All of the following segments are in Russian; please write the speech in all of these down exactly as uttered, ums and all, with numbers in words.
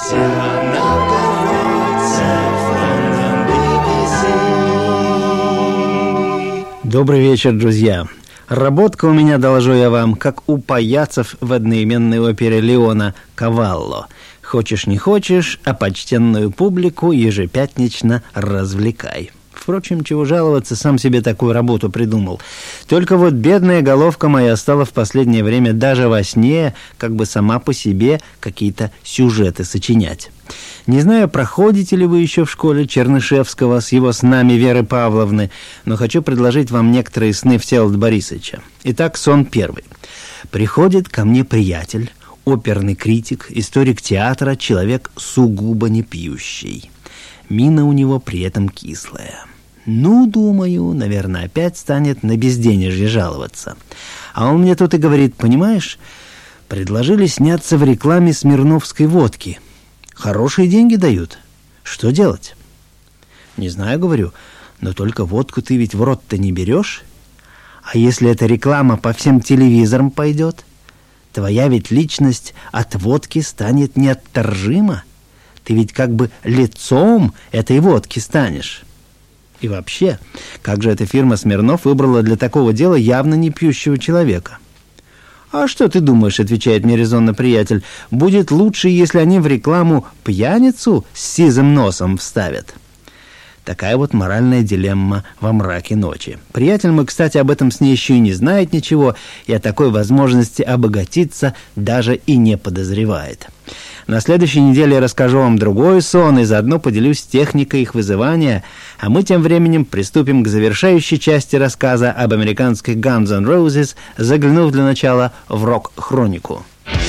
Добрый вечер, друзья. Работка у меня, доложу я вам, как у паяцев в одноименной опере Леона «Кавалло». Хочешь не хочешь, а почтенную публику ежепятнично развлекай. Впрочем, чего жаловаться, сам себе такую работу придумал. Только вот бедная головка моя стала в последнее время даже во сне как бы сама по себе какие-то сюжеты сочинять. Не знаю, проходите ли вы еще в школе Чернышевского с его снами Веры Павловны, но хочу предложить вам некоторые сны Всеволода Борисовича. Итак, сон первый. Приходит ко мне приятель, оперный критик, историк театра, человек сугубо не пьющий. Мина у него при этом кислая. Ну, думаю, наверное, опять станет на безденежье жаловаться. А он мне тут и говорит: понимаешь, предложили сняться в рекламе смирновской водки. Хорошие деньги дают. Что делать? Не знаю, говорю, но только водку ты ведь в рот-то не берешь. А если эта реклама по всем телевизорам пойдет, твоя ведь личность от водки станет неотторжима. Ты ведь как бы лицом этой водки станешь. И вообще, как же эта фирма Смирнов выбрала для такого дела явно не пьющего человека? «А что ты думаешь, — отвечает мне резонно приятель, — будет лучше, если они в рекламу пьяницу с сизым носом вставят?» Такая вот моральная дилемма во мраке ночи. Приятель мой, кстати, об этом сне еще и не знает ничего, и о такой возможности обогатиться даже и не подозревает. На следующей неделе я расскажу вам другой сон и заодно поделюсь техникой их вызывания, а мы тем временем приступим к завершающей части рассказа об американских Guns N' Roses, заглянув для начала в рок-хронику.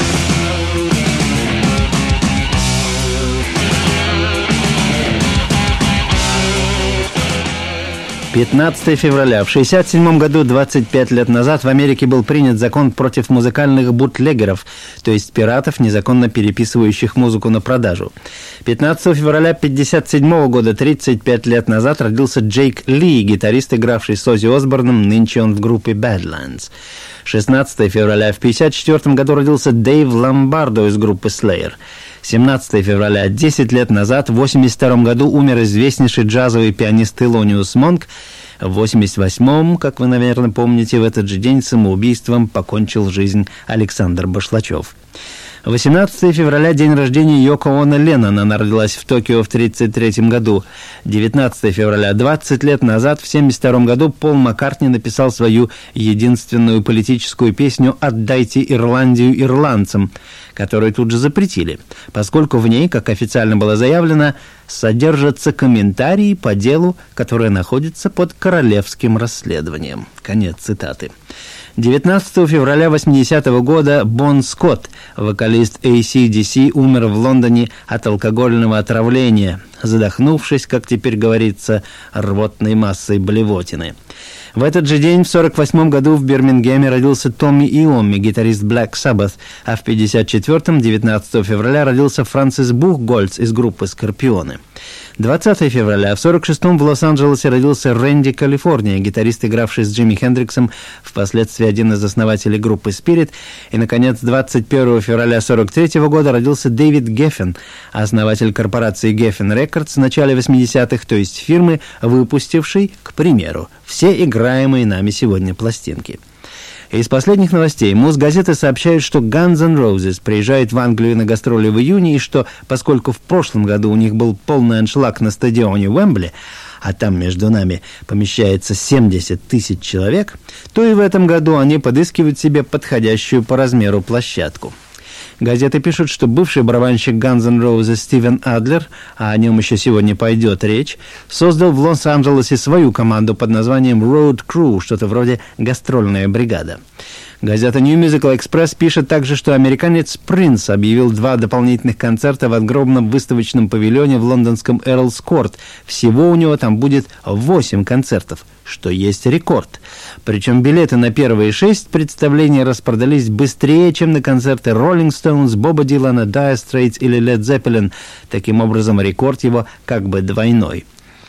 пятнадцатого февраля. В шестьдесят седьмом году, двадцать пять лет назад, в Америке был принят закон против музыкальных бутлегеров, то есть пиратов, незаконно переписывающих музыку на продажу. пятнадцатого февраля пятьдесят седьмого года, тридцать пять лет назад, родился Джейк Ли, гитарист, игравший с Оззи Осборном, нынче он в группе Badlands. шестнадцатого февраля в пятьдесят четвёртом году родился Дэйв Ломбардо из группы Slayer. семнадцатого февраля, десять лет назад, в восемьдесят втором году умер известнейший джазовый пианист Тhelониус Монк. В восемьдесят восьмом, как вы, наверное, помните, в этот же день самоубийством покончил жизнь Александр Башлачев. восемнадцатого февраля, день рождения Йоко Оно Леннон. Она родилась в Токио в тридцать третьем году. девятнадцатого февраля, двадцать лет назад, в семьдесят втором году, Пол Маккартни написал свою единственную политическую песню «Отдайте Ирландию ирландцам», которую тут же запретили, поскольку в ней, как официально было заявлено, содержатся комментарии по делу, которое находится под королевским расследованием. Конец цитаты. девятнадцатого февраля восьмидесятого года Бон Скотт, вокалист эй си ди си, умер в Лондоне от алкогольного отравления, задохнувшись, как теперь говорится, рвотной массой блевотины. В этот же день, в сорок восьмом году, в Бирмингеме родился Томми Иомми, гитарист Black Sabbath, а в пятьдесят четвёртом, девятнадцатого февраля, родился Франсис Бухгольц из группы «Скорпионы». двадцатого февраля, в сорок шестом в Лос-Анджелесе родился Рэнди Калифорния, гитарист, игравший с Джимми Хендриксом, впоследствии один из основателей группы Spirit. И, наконец, двадцать первого февраля сорок третьего года родился Дэвид Геффен, основатель корпорации Geffen Records в начале восьмидесятых, то есть фирмы, выпустившей, к примеру, все играемые нами сегодня пластинки. Из последних новостей Мосгазеты сообщают, что Guns N' Roses приезжает в Англию на гастроли в июне, и что, поскольку в прошлом году у них был полный аншлаг на стадионе Уэмбли, а там между нами помещается семьдесят тысяч человек, то и в этом году они подыскивают себе подходящую по размеру площадку. Газеты пишут, что бывший барабанщик Guns N' Roses Стивен Адлер, а о нем еще сегодня пойдет речь, создал в Лос-Анджелесе свою команду под названием Road Crew, что-то вроде «Гастрольная бригада». Газета New Musical Express пишет также, что американец Принс объявил два дополнительных концерта в огромном выставочном павильоне в лондонском Эрлс Корт. Всего у него там будет восемь концертов, что есть рекорд. Причем билеты на первые шесть представлений распродались быстрее, чем на концерты Rolling Stones, Боба Дилана, Dire Straits или Led Zeppelin. Таким образом, рекорд его как бы двойной.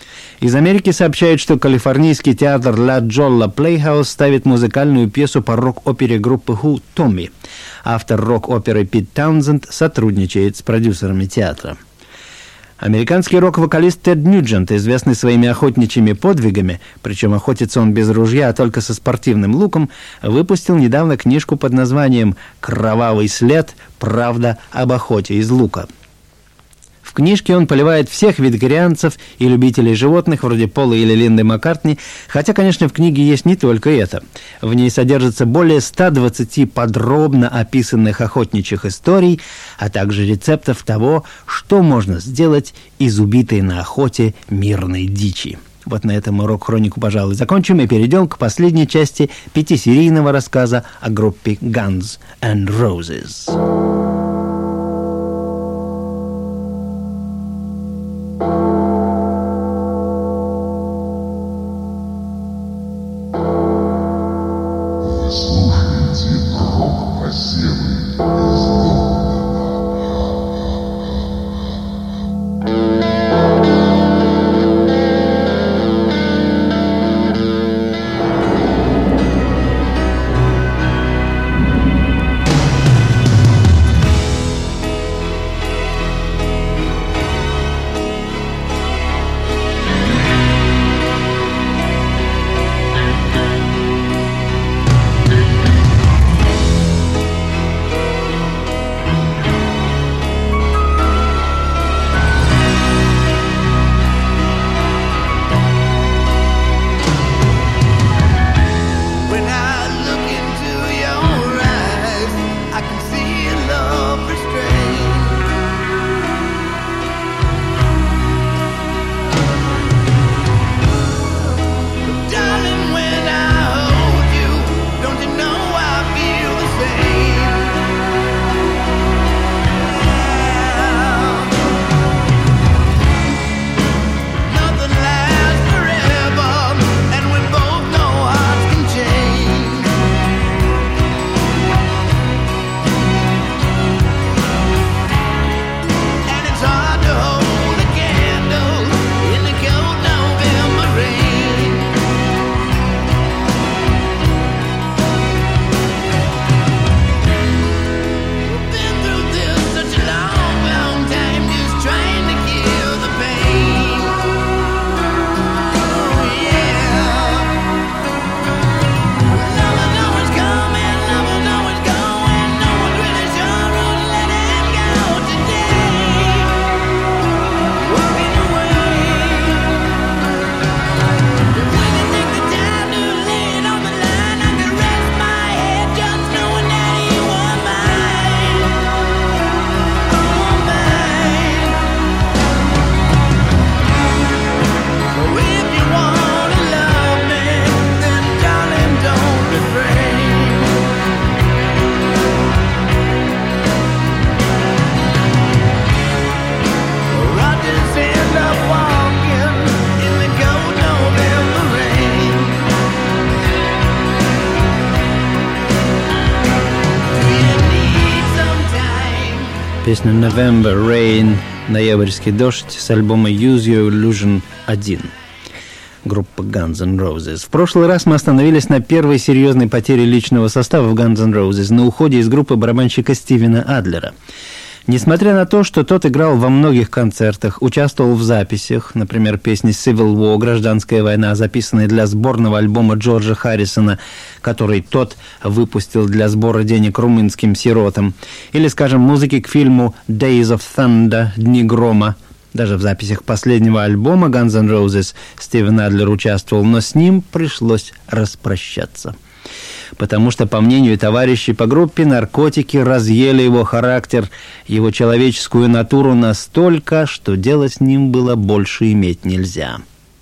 Из Америки сообщают, что калифорнийский театр La Jolla Playhouse ставит музыкальную пьесу по рок-опере группы Who «Tommy». Автор рок-оперы Пит Таунсенд сотрудничает с продюсерами театра. Американский рок-вокалист Тед Ньюджент, известный своими охотничьими подвигами, причем охотится он без ружья, а только со спортивным луком, выпустил недавно книжку под названием «Кровавый след. Правда об охоте из лука». В книжке он поливает всех вегетарианцев и любителей животных, вроде Пола или Линды Маккартни, хотя, конечно, в книге есть не только это. В ней содержится более ста двадцати подробно описанных охотничьих историй, а также рецептов того, что можно сделать из убитой на охоте мирной дичи. Вот на этом мы рок-хронику, пожалуй, закончим и перейдем к последней части пятисерийного рассказа о группе Guns N' Roses. Песня November Rain, ноябрьский дождь, с альбома Use Your Illusion один. Группа Guns N' Roses. В прошлый раз мы остановились на первой серьезной потере личного состава в Guns N' Roses, на уходе из группы барабанщика Стивена Адлера. Несмотря на то, что тот играл во многих концертах, участвовал в записях, например, песни Civil War, «Гражданская война», записанной для сборного альбома Джорджа Харрисона, который тот выпустил для сбора денег румынским сиротам, или, скажем, музыки к фильму Days of Thunder, «Дни грома». Даже в записях последнего альбома Guns N' Roses Стивен Адлер участвовал, но с ним пришлось распрощаться. Потому что, по мнению товарищей по группе, наркотики разъели его характер, его человеческую натуру настолько, что дело с ним было больше иметь нельзя.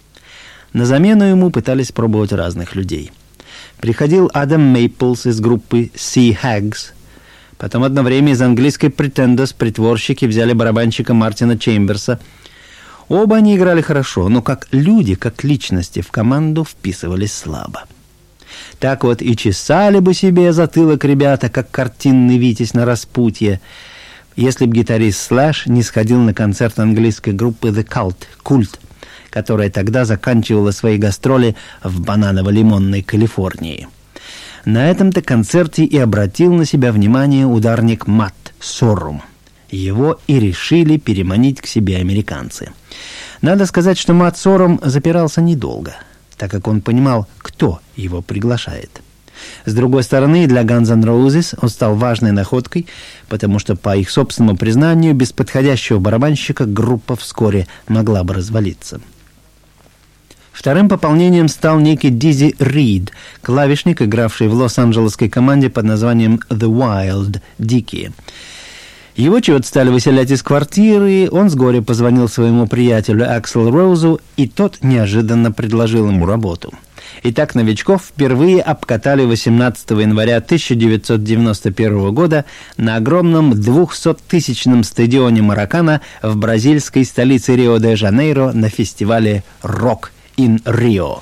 На замену ему пытались пробовать разных людей. Приходил Адам Мейплс из группы Sea Hags. Потом одно время из английской Pretenders притворщики взяли барабанщика Мартина Чемберса. Оба они играли хорошо, но как люди, как личности в команду вписывались слабо. Так вот и чесали бы себе затылок ребята, как картинный Витязь на распутье, если б гитарист Слэш не сходил на концерт английской группы The Cult, Культ, которая тогда заканчивала свои гастроли в бананово-лимонной Калифорнии. На этом-то концерте и обратил на себя внимание ударник Мат Сорум. Его и решили переманить к себе американцы. Надо сказать, что Мат Сорум запирался недолго, так как он понимал, кто его приглашает. С другой стороны, для Guns N' Roses он стал важной находкой, потому что, по их собственному признанию, без подходящего барабанщика группа вскоре могла бы развалиться. Вторым пополнением стал некий Дизи Рид, клавишник, игравший в лос-анджелесской команде под названием The Wild, Дикие. Его чего-то стали выселять из квартиры, он с горя позвонил своему приятелю Акселу Роузу, и тот неожиданно предложил ему работу. Итак, новичков впервые обкатали восемнадцатого января тысяча девятьсот девяносто первого года на огромном двухсоттысячном стадионе Маракана в бразильской столице Рио-де-Жанейро на фестивале «Rock in Rio».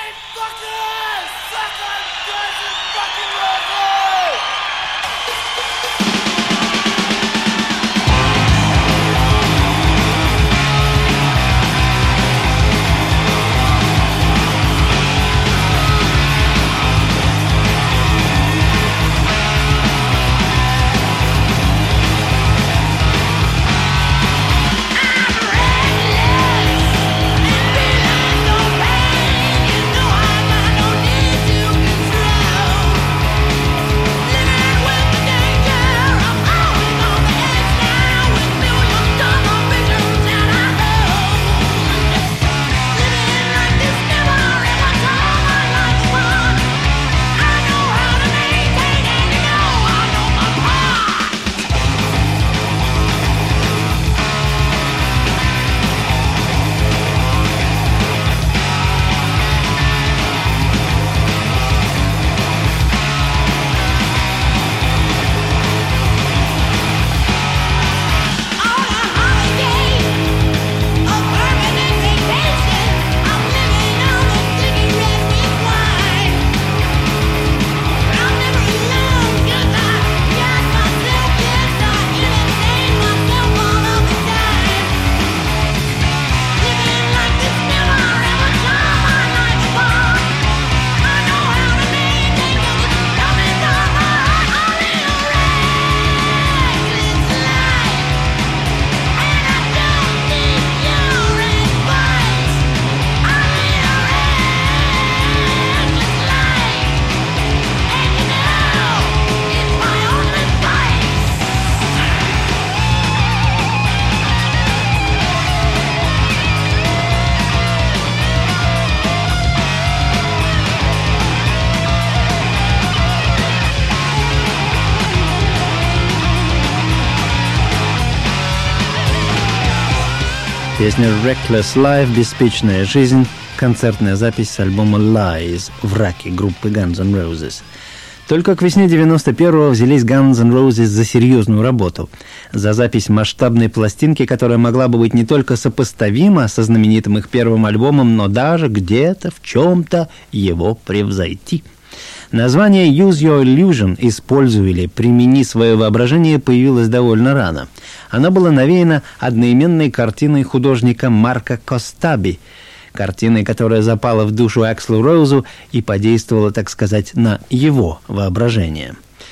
Песня «Reckless Life» «Беспечная жизнь», концертная запись с альбома «Lies» «Враки» группы Guns N' Roses. Только к весне девяносто первого взялись Guns N' Roses за серьезную работу, за запись масштабной пластинки, которая могла бы быть не только сопоставима со знаменитым их первым альбомом, но даже где-то, в чем-то его превзойти. Название «Use Your Illusion» «Используй или примени свое воображение» появилось довольно рано. Оно было навеяно одноименной картиной художника Марка Костаби, картиной, которая запала в душу Акселу Роузу и подействовала, так сказать, на его воображение.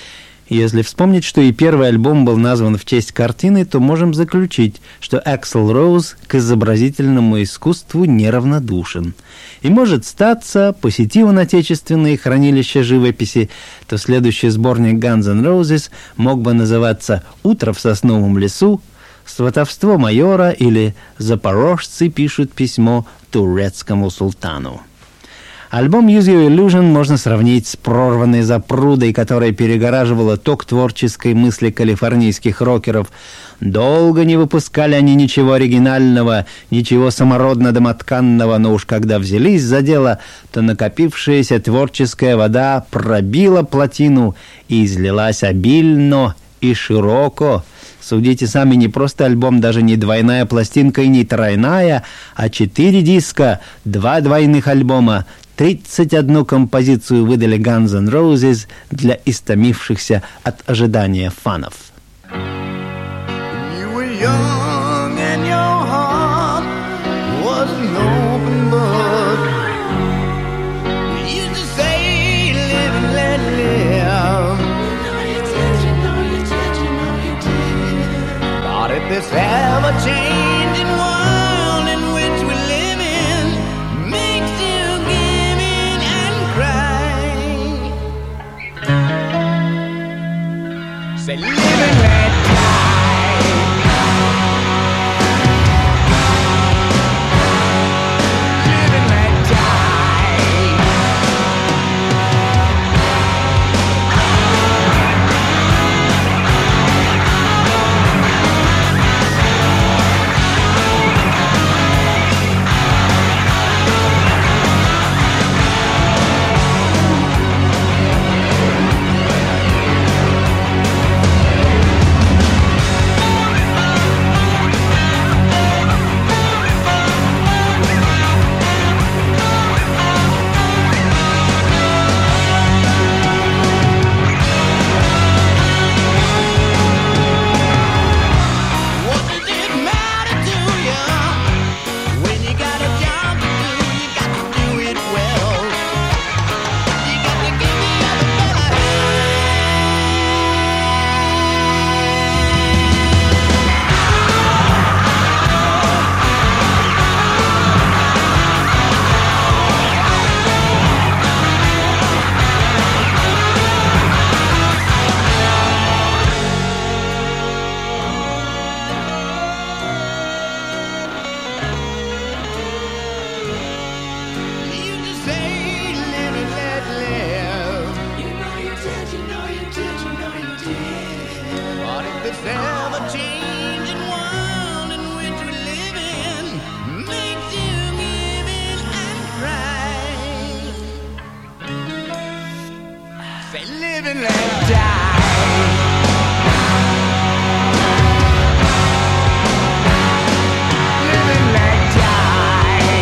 Если вспомнить, что и первый альбом был назван в честь картины, то можем заключить, что Аксел Роуз к изобразительному искусству неравнодушен. И может статься, посетив он отечественные хранилища живописи, то следующий сборник Guns N' Roses мог бы называться «Утро в сосновом лесу», «Сватовство майора» или «Запорожцы пишут письмо турецкому султану». Альбом «Use Your Illusion» можно сравнить с прорванной запрудой, которая перегораживала ток творческой мысли калифорнийских рокеров. Долго не выпускали они ничего оригинального, ничего самородно-домотканного, но уж когда взялись за дело, то накопившаяся творческая вода пробила плотину и излилась обильно и широко. Судите сами, не просто альбом, даже не двойная пластинка и не тройная, а четыре диска, два двойных альбома. тридцать одну композицию выдали Guns N' Roses для истомившихся от ожидания фанов. You were young and your heart was no this ever-changing world in which we live in makes you give in and cry. Say, live and let die. Live and let die. What does it matter to you when you got a job to do? You got to do it well. You got to give the other fella you just say, live and let live. You know you did, you know you did, you know you did. But if this ever-changing world in which we live in makes you give in and cry, say, live and let die. Live and let die.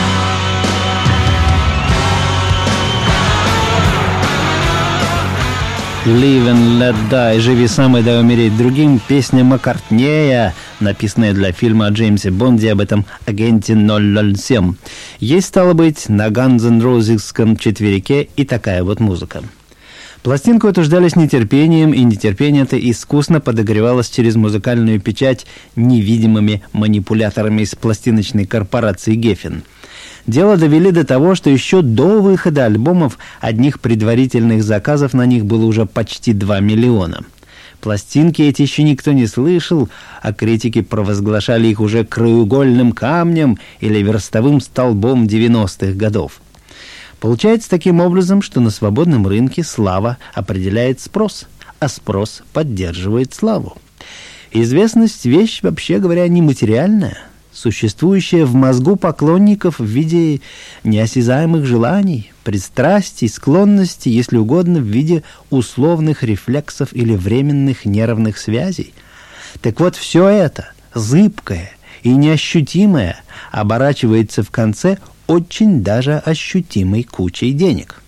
Live and Let Die, живи сам и дай умереть другим, песня Маккартнея, написанная для фильма о Джеймсе Бонде, об этом агенте ноль ноль семь. Есть, стало быть, на Guns N' Roses'ском четверике и такая вот музыка. Пластинку эту ждали с нетерпением, и нетерпение это искусно подогревалось через музыкальную печать невидимыми манипуляторами из пластиночной корпорации Geffen. Дело довели до того, что еще до выхода альбомов одних предварительных заказов на них было уже почти два миллиона. Пластинки эти еще никто не слышал, а критики провозглашали их уже краеугольным камнем или верстовым столбом девяностых годов. Получается таким образом, что на свободном рынке слава определяет спрос, а спрос поддерживает славу. Известность – вещь, вообще говоря, нематериальная, существующая в мозгу поклонников в виде неосязаемых желаний, пристрастий, склонностей, если угодно, в виде условных рефлексов или временных нервных связей. Так вот, все это, зыбкое и неощутимое, оборачивается в конце очень даже ощутимой кучей денег.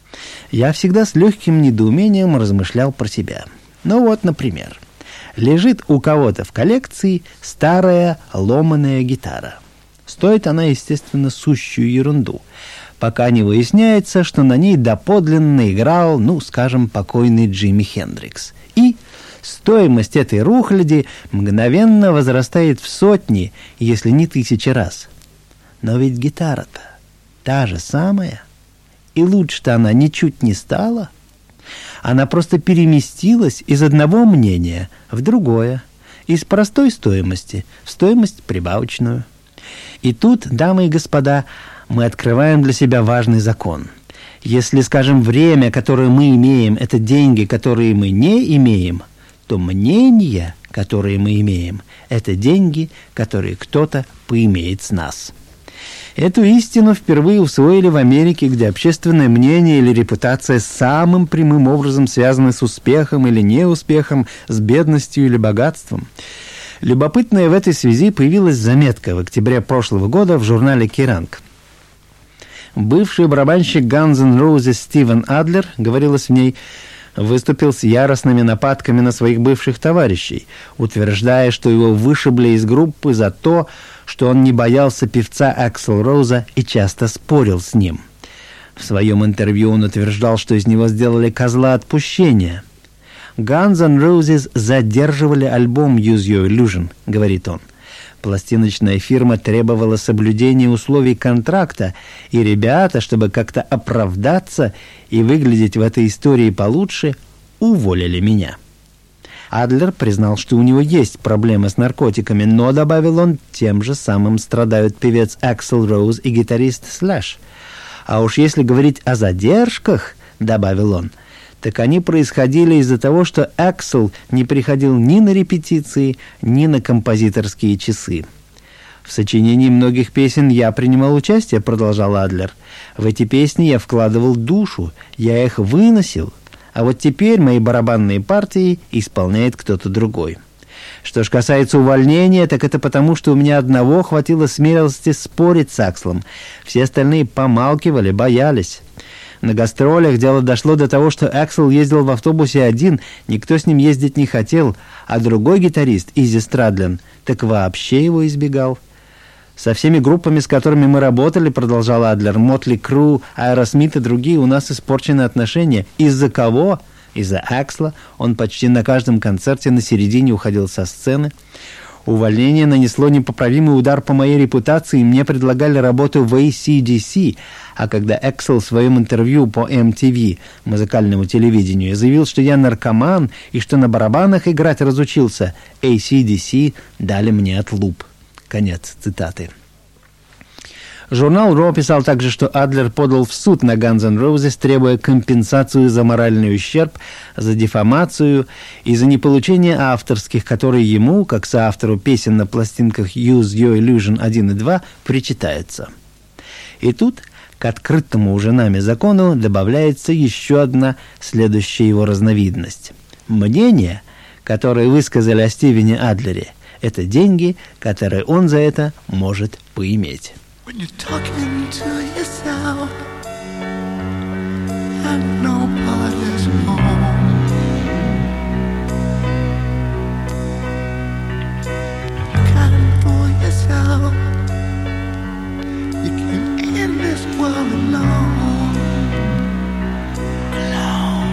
Я всегда с легким недоумением размышлял про себя. Ну вот, например, лежит у кого-то в коллекции старая ломаная гитара. Стоит она, естественно, сущую ерунду, пока не выясняется, что на ней доподлинно играл, ну, скажем, покойный Джимми Хендрикс. И стоимость этой рухляди мгновенно возрастает в сотни, если не тысячи раз. Но ведь гитара-то та же самая, и лучше-то она ничуть не стала. Она просто переместилась из одного мнения в другое, из простой стоимости в стоимость прибавочную. И тут, дамы и господа, мы открываем для себя важный закон. Если, скажем, время, которое мы имеем, это деньги, которые мы не имеем, то мнения, которые мы имеем, это деньги, которые кто-то поимеет с нас. Эту истину впервые усвоили в Америке, где общественное мнение или репутация самым прямым образом связаны с успехом или неуспехом, с бедностью или богатством. Любопытная в этой связи появилась заметка в октябре прошлого года в журнале «Керранг». Бывший барабанщик Guns N' Roses Стивен Адлер, говорилось в ней, выступил с яростными нападками на своих бывших товарищей, утверждая, что его вышибли из группы за то, что он не боялся певца Аксл Роуза и часто спорил с ним. В своем интервью он утверждал, что из него сделали козла отпущения. Guns N' Roses задерживали альбом Use Your Illusion, говорит он. Пластиночная фирма требовала соблюдения условий контракта, и ребята, чтобы как-то оправдаться и выглядеть в этой истории получше, уволили меня. Адлер признал, что у него есть проблемы с наркотиками, но, добавил он, тем же самым страдают певец Аксл Роуз и гитарист Слэш. А уж если говорить о задержках, добавил он, так они происходили из-за того, что Аксл не приходил ни на репетиции, ни на композиторские часы. В сочинении многих песен я принимал участие, продолжал Адлер. В эти песни я вкладывал душу, я их выносил, а вот теперь мои барабанные партии исполняет кто-то другой. Что ж касается увольнения, так это потому, что у меня одного хватило смелости спорить с Акслом. Все остальные помалкивали, боялись. На гастролях дело дошло до того, что Аксл ездил в автобусе один, никто с ним ездить не хотел, а другой гитарист, Изи Страдлин, так вообще его избегал. Со всеми группами, с которыми мы работали, продолжал Адлер, Мотли Кру, Аэросмит и другие, у нас испорчены отношения. Из-за кого? Из-за Аксла. Он почти на каждом концерте на середине уходил со сцены. Увольнение нанесло непоправимый удар по моей репутации, и мне предлагали работу в эй си ди си, а когда Аксл в своем интервью по эм ти ви, музыкальному телевидению, заявил, что я наркоман и что на барабанах играть разучился, эй си ди си дали мне отлуп. Конец цитаты. Журнал Raw писал также, что Адлер подал в суд на Guns N' Roses, требуя компенсацию за моральный ущерб, за дефамацию и за неполучение авторских, которые ему, как соавтору песен на пластинках Use Your Illusion один и два, причитаются. И тут к открытому уже нами закону добавляется еще одна следующая его разновидность. Мнение, которое высказали о Стивене Адлере, это деньги, которые он за это может поиметь. When you're talking to yourself and nobody's home, you're counting for yourself. You can't end this world alone, alone.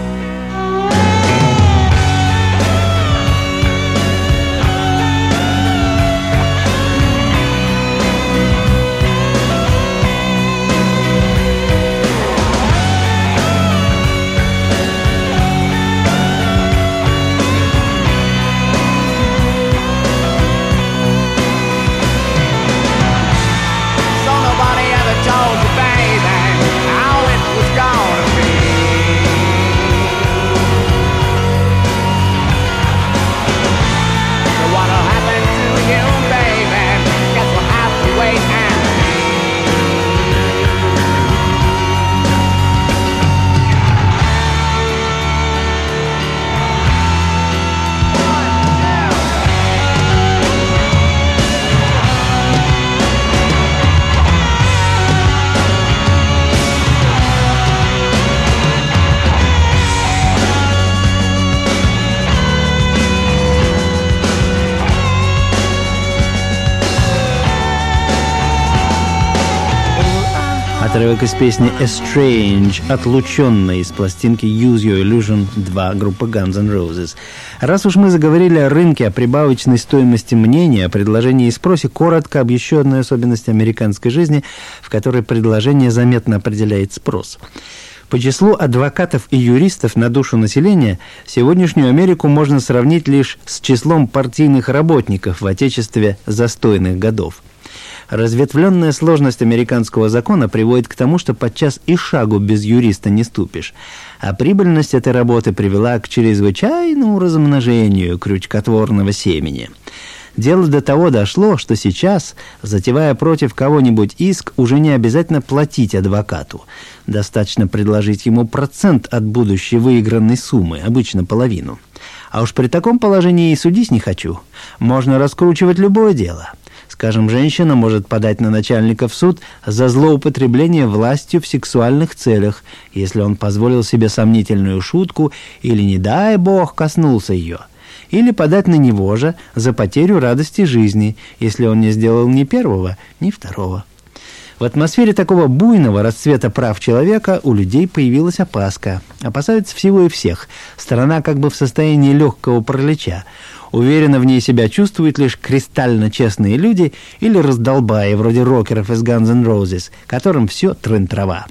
Отрывок из песни «Estranged», отлученной из пластинки «Use Your Illusion два» группы Guns N' Roses. Раз уж мы заговорили о рынке, о прибавочной стоимости мнения, о предложении и спросе, коротко об еще одной особенности американской жизни, в которой предложение заметно определяет спрос. По числу адвокатов и юристов на душу населения сегодняшнюю Америку можно сравнить лишь с числом партийных работников в отечестве застойных годов. Разветвленная сложность американского закона приводит к тому, что подчас и шагу без юриста не ступишь. А прибыльность этой работы привела к чрезвычайному размножению крючкотворного семени. Дело до того дошло, что сейчас, затевая против кого-нибудь иск, уже не обязательно платить адвокату. Достаточно предложить ему процент от будущей выигранной суммы, обычно половину. А уж при таком положении и судить не хочу. Можно раскручивать любое дело. Скажем, женщина может подать на начальника в суд за злоупотребление властью в сексуальных целях, если он позволил себе сомнительную шутку или, не дай бог, коснулся ее. Или подать на него же за потерю радости жизни, если он не сделал ни первого, ни второго. В атмосфере такого буйного расцвета прав человека у людей появилась опаска. Опасаются всего и всех. Страна как бы в состоянии легкого паралича. Уверенно в ней себя чувствуют лишь кристально честные люди или раздолбаи, вроде рокеров из Guns N' Roses, которым все трын-трава.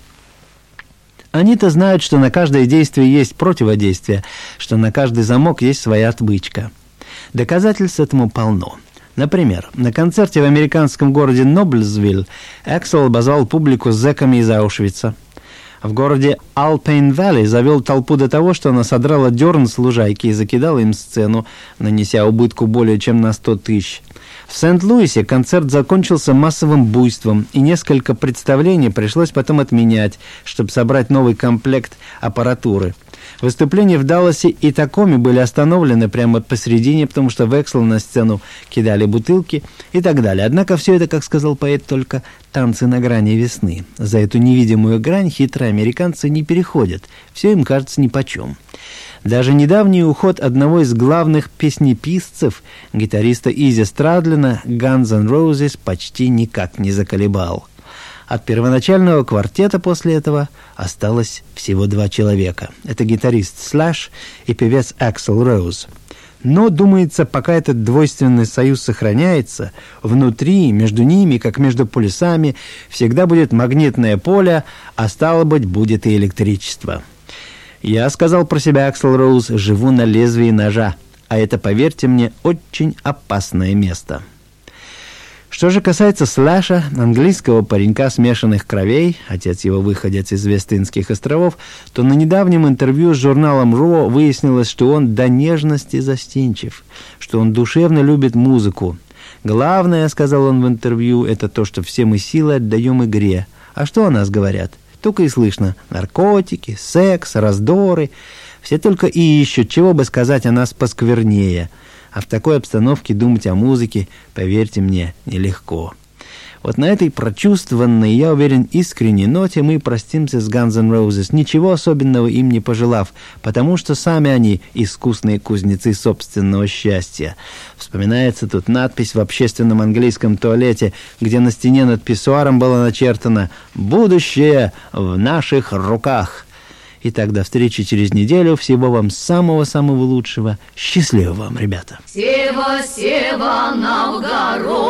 Они-то знают, что на каждое действие есть противодействие, что на каждый замок есть своя отмычка. Доказательств этому полно. Например, на концерте в американском городе Ноблесвилл Эксел обозвал публику зэками из Аушвица. В городе Алпейн-Валли завел толпу до того, что она содрала дерн с лужайки и закидала им сцену, нанеся убытку более чем на сто тысяч. В Сент-Луисе концерт закончился массовым буйством, и несколько представлений пришлось потом отменять, чтобы собрать новый комплект аппаратуры. Выступления в Далласе и Такоме были остановлены прямо посередине, потому что в Эксел на сцену кидали бутылки и так далее. Однако все это, как сказал поэт, только танцы на грани весны. За эту невидимую грань хитрые американцы не переходят. Все им кажется нипочем. Даже недавний уход одного из главных песнеписцев, гитариста Изи Страдлина, Guns N' Roses, почти никак не заколебал. От первоначального квартета после этого осталось всего два человека. Это гитарист Slash и певец Axl Rose. Но, думается, пока этот двойственный союз сохраняется, внутри, между ними, как между полюсами, всегда будет магнитное поле, а стало быть, будет и электричество. Я сказал про себя, Axl Rose, живу на лезвии ножа, а это, поверьте мне, очень опасное место. Что же касается Слэша, английского паренька смешанных кровей, отец его выходец из Вест-Индских островов, то на недавнем интервью с журналом Raw выяснилось, что он до нежности застенчив, что он душевно любит музыку. Главное, сказал он в интервью, это то, что все мы силы отдаем игре. А что о нас говорят? Только и слышно наркотики, секс, раздоры. Все только и ищут, чего бы сказать о нас посквернее. А в такой обстановке думать о музыке, поверьте мне, нелегко. Вот на этой прочувствованной, я уверен, искренней ноте мы простимся с Guns N' Roses, ничего особенного им не пожелав, потому что сами они искусные кузнецы собственного счастья. Вспоминается тут надпись в общественном английском туалете, где на стене над писсуаром было начертано «Будущее в наших руках». Итак, до встречи через неделю. Всего вам самого-самого лучшего. Счастливо вам, ребята. Сева, Сева, Новгород.